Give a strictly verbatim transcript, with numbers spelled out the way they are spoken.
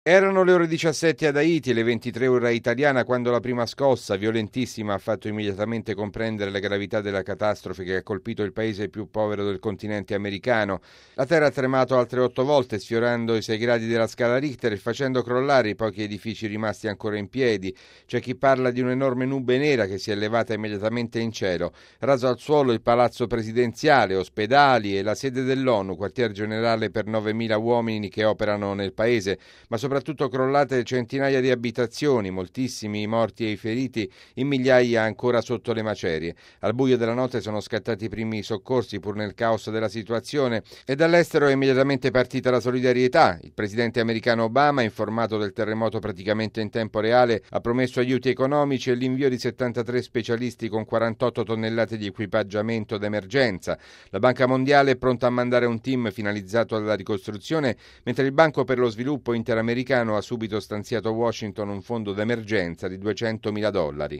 Erano le ore diciassette ad Haiti e le ventitré ora italiana quando la prima scossa, violentissima, ha fatto immediatamente comprendere la gravità della catastrofe che ha colpito il paese più povero del continente americano. La terra ha tremato altre otto volte, sfiorando i sei gradi della scala Richter e facendo crollare i pochi edifici rimasti ancora in piedi. C'è chi parla di un'enorme nube nera che si è elevata immediatamente in cielo. Raso al suolo il palazzo presidenziale, ospedali e la sede dell'ONU, quartier generale per novemila uomini che operano nel paese, ma soprattutto crollate centinaia di abitazioni, moltissimi i morti e i feriti, in migliaia ancora sotto le macerie. Al buio della notte sono scattati i primi soccorsi pur nel caos della situazione e dall'estero è immediatamente partita la solidarietà. Il presidente americano Obama, informato del terremoto praticamente in tempo reale, ha promesso aiuti economici e l'invio di settantatré specialisti con quarantotto tonnellate di equipaggiamento d'emergenza. La Banca Mondiale è pronta a mandare un team finalizzato alla ricostruzione, mentre il Banco per lo Sviluppo Interamericano ha subito stanziato a Washington un fondo d'emergenza di duecentomila dollari.